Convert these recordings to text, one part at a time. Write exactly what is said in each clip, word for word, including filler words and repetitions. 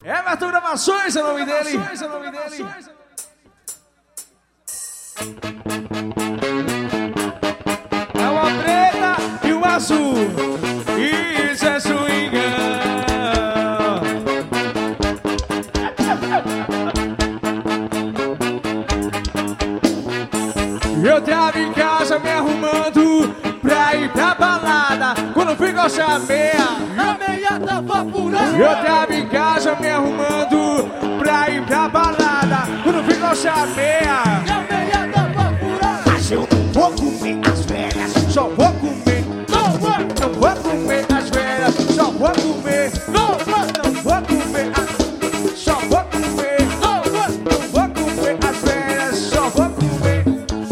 Everton Gravações é o nome dele. É o nome dele. É uma preta e uma azul. Isso é swingão. Eu tava em casa me arrumando pra ir pra balada. Quando fui calçar a meia, a meia tava furada. eu tava em casa me arrumando pra ir pra balada. Quando fui calçar a meia, a meia tava furada. mas eu não vou comer as velhas, só vou comer. Não vou, Não vou comer as velhas, só vou comer. não vou, Não vou comer as... Só vou comer. não vou, Não vou comer as velhas, só vou comer.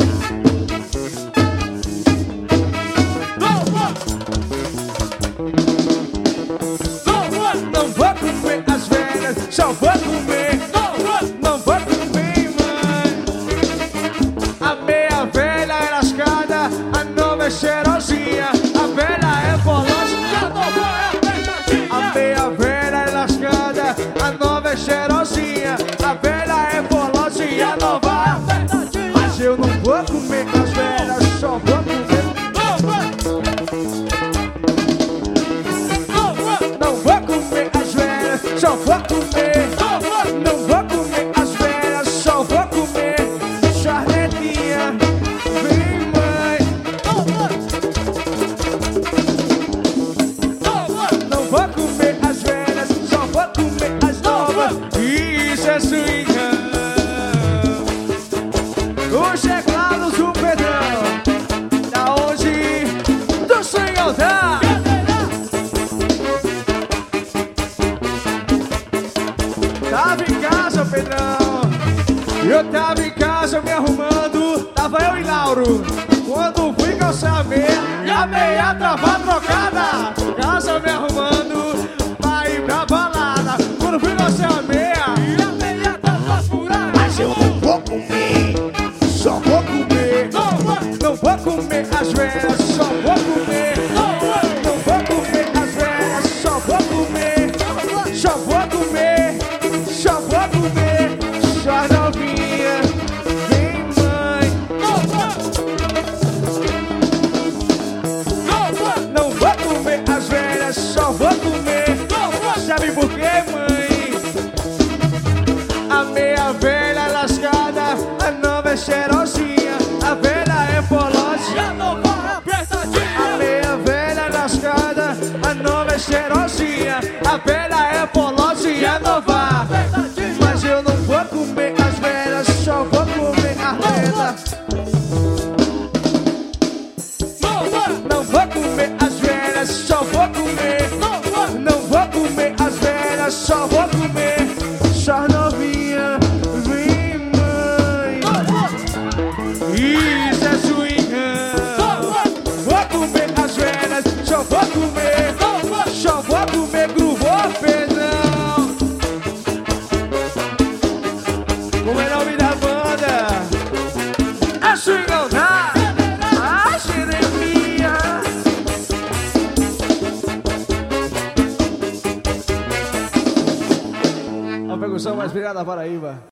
não vou, não vou, Não vou comer as velhas, só vou comer. não vou. Não vou comer, mãe. A meia velha é lascada, a nova é cheirosinha. A velha é veloz, Já não vou, é a apertadinha. meia velha é lascada, a nova é cheirosinha. A velha é veloz e a nova é... Apertadinha. Mas eu não vou comer as velhas, só vou comer. Não vou, não vou, Não vou comer as velhas, só vou comer. não vou. Não vou comer as velhas, só vou comer. Charletinha, vem mãe. Não vou, não vou, Não vou comer as velhas, só vou comer as novas. Isso é swingão. Os teclados do Pedrão, da onde? Do swingão, tá? Tava em casa, Pedrão. Eu tava em casa me arrumando. Tava eu e Lauro. Quando fui calçar a meia, e a meia tava trocada. Casa me arrumando pra ir pra balada. Quando fui calçar a meia, e a meia tava furada. mas eu não vou comer, só vou comer. Não vou, Não vou comer as velhas, só vou comer. não vou, Não vou comer as velhas, só vou comer. Só vou comer, só vou comer. Só novinha, vem mãe. não vou, não vou, Não vou comer as velhas, só vou comer. não vou. Sabe por quê, mãe? A meia velha é lascada, a nova é cheirosinha. A velha é veloz. Já não vou, é A apertadinha. meia velha é lascada, a nova é cheirosinha. A velha é veloz e a nova. Apertadinha. Mas eu não vou comer as velhas, só vou comer a renda. Não vou, Não vou comer as velhas, só vou comer. não vou, Não vou comer as velhas, só vou comer. Só novinha, vem mãe. não vou, Isso é não swingão. vou, Vou comer as velhas, só vou comer. não vou. Só vou comer gruvô, Pedrão. Como é o nome da banda? A swingão da a Jeremia. A percussão mais virada da Paraíba.